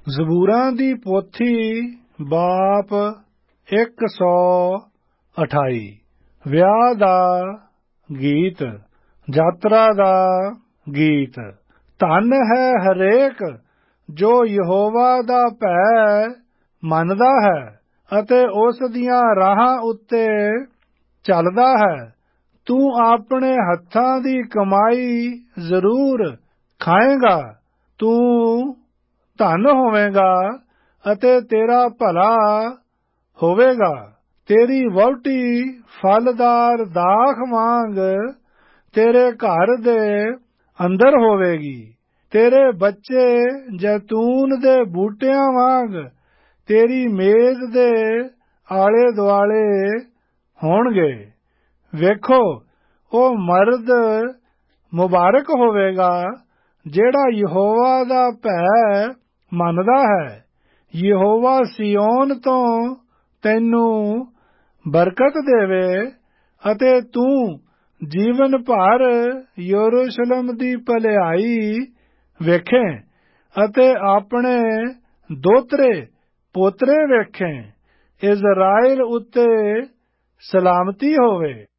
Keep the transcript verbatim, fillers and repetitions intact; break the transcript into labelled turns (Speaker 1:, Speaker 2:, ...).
Speaker 1: ਜ਼ਬੂਰਾਂ ਦੀ ਪੋਥੀ ਬਾਪ ਇੱਕ ਸੌ ਅਠਾਈ। ਵਿਆਹ ਦਾ ਗੀਤ, ਯਾਤਰਾ ਦਾ ਗੀਤ। ਧਨ ਹੈ ਹਰੇਕ ਜੋ ਯਹੋਵਾ ਦਾ ਭੈ ਮੰਨਦਾ ਹੈ ਅਤੇ ਉਸ ਦੀਆਂ ਰਾਹਾਂ ਉੱਤੇ ਚੱਲਦਾ ਹੈ। ਤੂੰ ਆਪਣੇ ਹੱਥਾਂ ਦੀ ਕਮਾਈ ਜ਼ਰੂਰ ਖਾਏਗਾ। ਤੂੰ ਧਨ ਹੋਵੇਗਾ ਅਤੇ ਤੇਰਾ ਭਲਾ ਹੋਵੇਗਾ। ਤੇਰੀ ਵਹੁਟੀ ਫਲਦਾਰ ਦਾਖ ਵਾਂਗ ਤੇਰੇ ਘਰ ਦੇ ਅੰਦਰ ਹੋਵੇਗੀ। ਤੇਰੇ ਬੱਚੇ ਜੈਤੂਨ ਦੇ ਬੂਟਿਆਂ ਵਾਂਗ ਤੇਰੀ ਮੇਜ਼ ਦੇ ਆਲੇ ਦੁਆਲੇ ਹੋਣਗੇ। ਵੇਖੋ, ਉਹ ਮਰਦ ਮੁਬਾਰਕ ਹੋਵੇਗਾ ਜਿਹੜਾ ਯਹੋਵਾ ਦਾ ਭੈ ਮੰਨਦਾ ਹੈ। ਯਹੋਵਾ ਸਿਯੋਨ ਤੋਂ ਤੈਨੂੰ ਬਰਕਤ ਦੇਵੇ ਅਤੇ ਤੂੰ ਜੀਵਨ ਭਰ ਯਰੂਸ਼ਲਮ ਦੀ ਭਲਾਈ ਵੇਖੇਂ ਅਤੇ ਆਪਣੇ ਦੋਤਰੇ ਪੋਤਰੇ ਵੇਖੇਂ। ਇਜ਼ਰਾਇਲ ਉੱਤੇ ਸਲਾਮਤੀ ਹੋਵੇ।